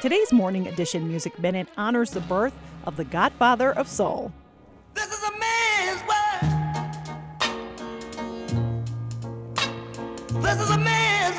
Today's Morning Edition Music Minute honors the birth of the godfather of soul. This is a man's world. This is a man's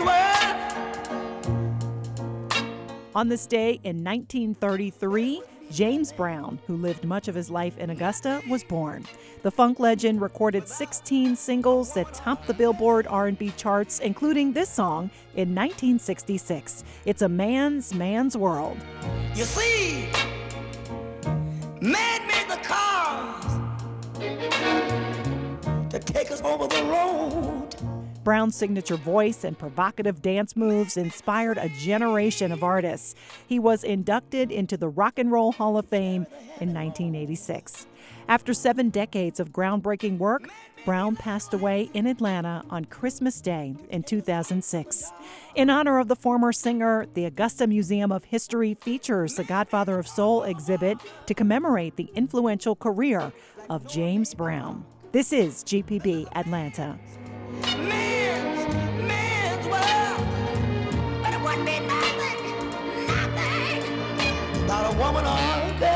world. On this day in 1933, James Brown, who lived much of his life in Augusta, was born. The funk legend recorded 16 singles that topped the Billboard R&B charts, including this song in 1966. It's a man's world. You see, man made the cars to take us over the road. Brown's signature voice and provocative dance moves inspired a generation of artists. He was inducted into the Rock and Roll Hall of Fame in 1986. After 7 decades of groundbreaking work, Brown passed away in Atlanta on Christmas Day in 2006. In honor of the former singer, the Augusta Museum of History features the Godfather of Soul exhibit to commemorate the influential career of James Brown. This is GPB Atlanta. Man's world. But it wouldn't be nothing. Not a woman or a girl.